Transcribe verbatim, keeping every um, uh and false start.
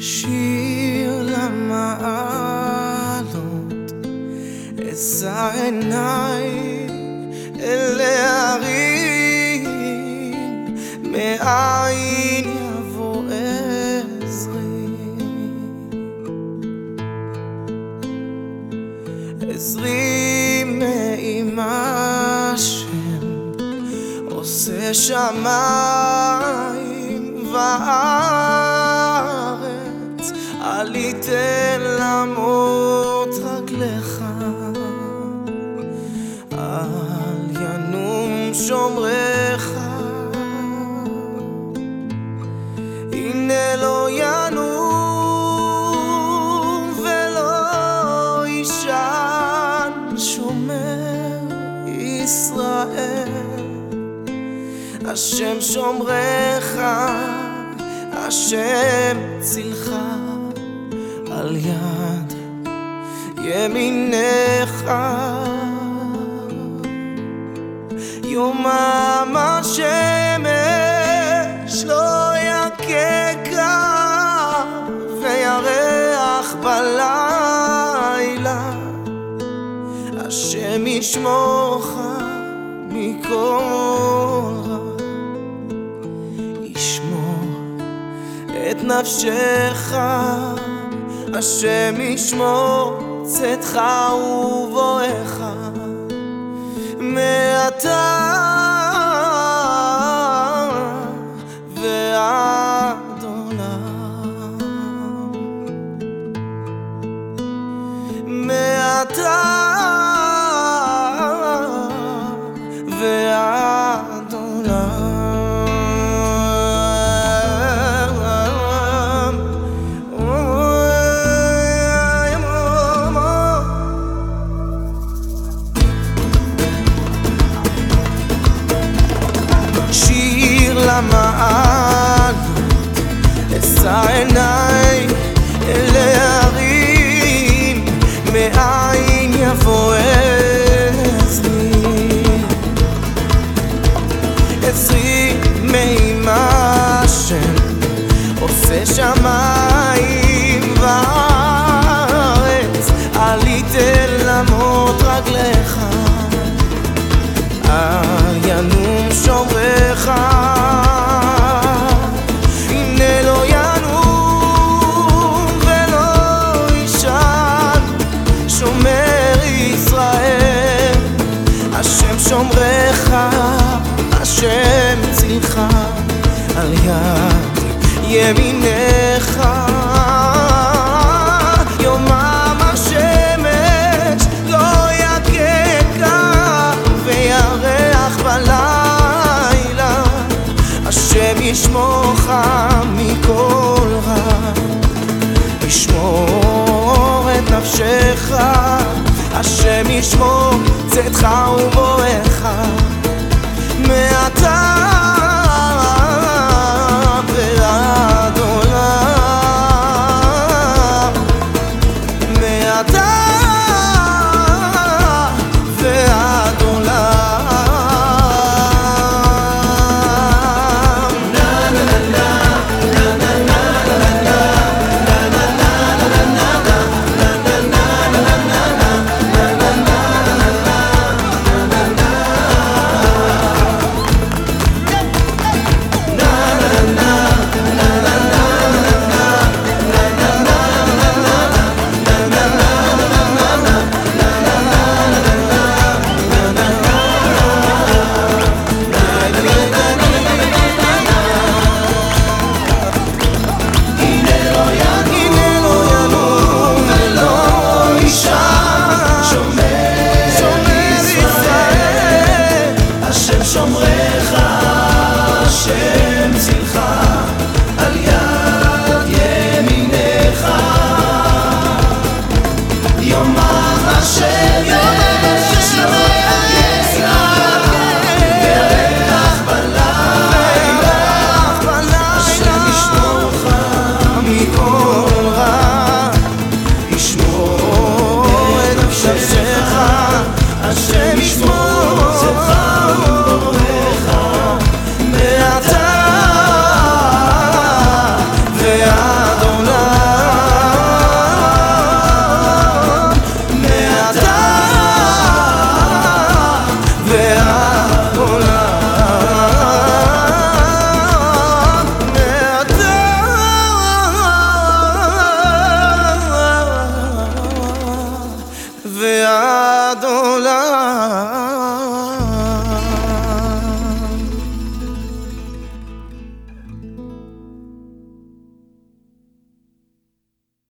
שיר למעלות, אשא עיניי אל ההרים, מאין יבוא עזרי. עזרי מעם השם, עושה שמיים וארץ, אל יתן למות רגליך, אל ינום שומרך. הנה לא ינום ולא יישן, שומר ישראל. השם שומרך, השם צילך, על יד ימינך. יומם השמש לא יככה, וירח בלילה. השם ישמורך מכל רע, ישמור את נפשך. השם ישמור צאתך ובואך, מעתה ועד עולם. מעתה ועד עולם. שיר למעלות, אשא עיניי אל ההרים, מאין יבוא עזרי. עזרי מעם השם, עושה שמיים וארץ, אל יתן למות רגליך, אל ינום שומרך. הנה לא ינום ולא יישן, שומר ישראל. השם שומרך, השם צילך, על יד ימינך. יומם השמש לא יככה, וירח בלילה. השם ישמורך מכל רע, ישמור את נפשך. השם ישמור צאתך ובואך, מעתה